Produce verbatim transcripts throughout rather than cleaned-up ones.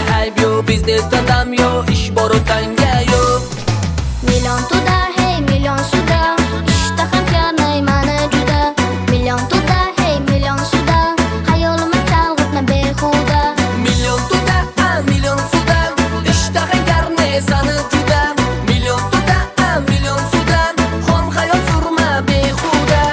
ayb yo, biznesda dam yo, ish boru tanga yo. Million to'da, hey million suda, ishda hamkornay mani juda. Million to'da, hey million suda, hayolimni chalg'itma behuda. Million to'da, a million suda, ishda hamkornay sani juda. Million to'da, a million suda, xom hayot surma behuda.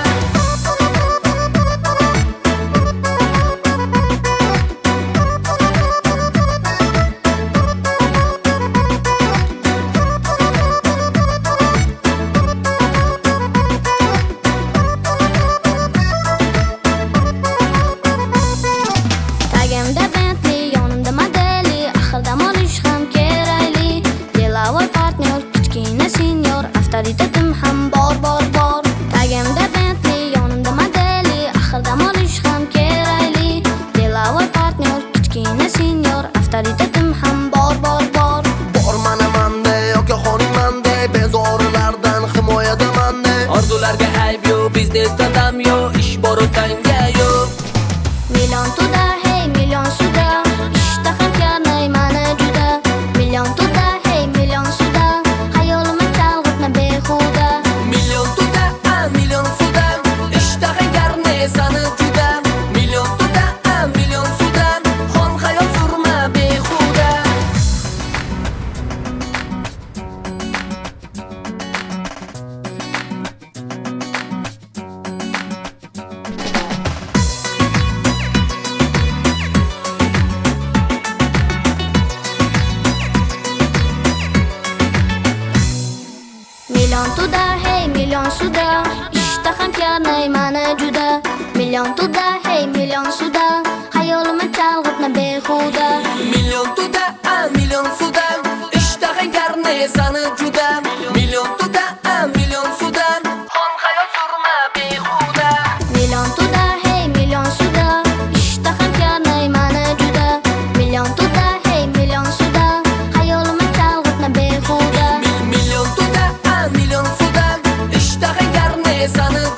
Tagimda Bentley, yonimda modeli, axir dam olish ham kerakli. Delavoy partnyor, kichkina senior, avtoritetim ham bor bor bor. Tagimda Bentley, yonimda modeli, axir dam olish ham kerakli. Delavoy partnyor, kichkina senior, avtoritetim ham bor bor bor. Bor mana manda yoki xoning manda, bezorilardan himoyada manda. Orzularga ayb yo, biznesda dam yo, ish boru tanga yo. Million to'da, hey million suda, ishda hamkornay mani juda. Million to'da, hey million suda, hayolimni chalg'itma behuda. Million to'da, a million suda, ishda hamkornay sani juda. Million to'da, a million suda, xom hayot surma behuda. Million to'da, hey million suda, ishda hamkornay mani juda. Million to'da, hey million suda, hayolimni chalg'itma behuda. Million to'da, a million suda, ishda hamkornay sani juda. Million to'da, a million suda, xom hayot surma behuda. Million to'da, hey million suda, ishda hamkornay mani juda. Million to'da, hey million suda, hayolimni chalg'itma behuda. Million to'da, a million suda, ishda hamkornay sani